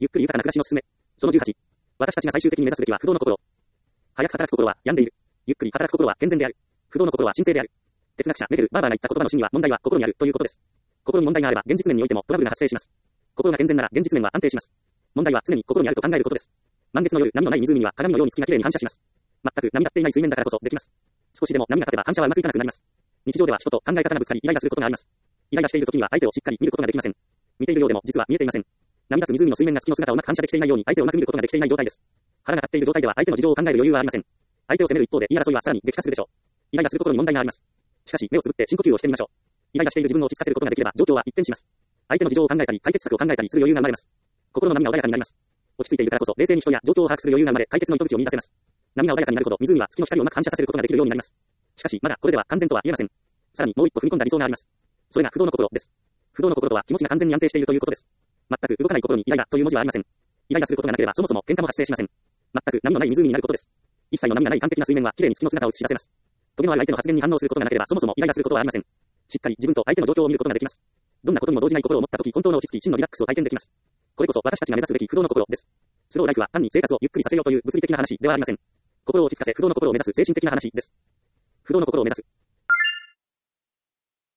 ゆっくり豊かな暮らしのすすめ。その18。私たちが最終的に目指すべきは不動の心。早く働く心は病んでいる。ゆっくり働く心は健全である。不動の心は神聖である。哲学者メテル・バーバーが言った言葉の真には問題は心にあるということです。心に問題があれば現実面においてもトラブルが発生します。心が健全なら現実面は安定します。問題は常に心にあると考えることです。満月の夜、波のない湖には鏡のように月が綺麗に反射します。全く波立っていない水面だからこそできます。少しでも波が立てば反射はうまくいかなくなります。日常では人と考え方がぶつかりイライラすることがあります。イライラしている時には相手をしっかり見ることができません。見ているようでも実は見えていません。波立つ湖の水面が月の姿をうまく反射できていないように相手をうまく見ることができていない状態です。腹が立っている状態では相手の事情を考える余裕はありません。相手を責める一方で言い争いはさらに激化するでしょう。イライラする心に問題があります。しかし目をつぶって深呼吸をしてみましょう。イライラしている自分を落ち着かせることができれば状況は一変します。相手の事情を考えたり解決策を考えたりする余裕が生まれます。心の波が穏やかになります。落ち着いているからこそ冷静に人や状況を把握する余裕が生まれ解決の糸口を見出せます。波が穏やかになるほど湖は月の光をうまく反射させることができるようになります。しかしまだこれでは完全とは言えません。さらにもう一歩踏み込んだ理想があります。それが不動の心です。不動の心とは気持ちが完全に安定しているということです。全く動かない心にイライラという文字はありません。イライラすることがなければそもそも喧嘩も発生しません。全く波のない湖になることです。一切の波がない完璧な水面は綺麗に月の姿を映し出せます。トゲのある相手の発言に反応することがなければそもそもイライラすることはありません。しっかり自分と相手の状況を見ることができます。どんなことにも動じない心を持ったとき本当の落ち着き真のリラックスを体験できます。これこそ私たちが目指すべき不動の心です。スローライフは単に生活をゆっくりさせようという物理的な話ではありません。心を落ち着かせ不動の心を目指す精神的な話です。不動の心を目指す。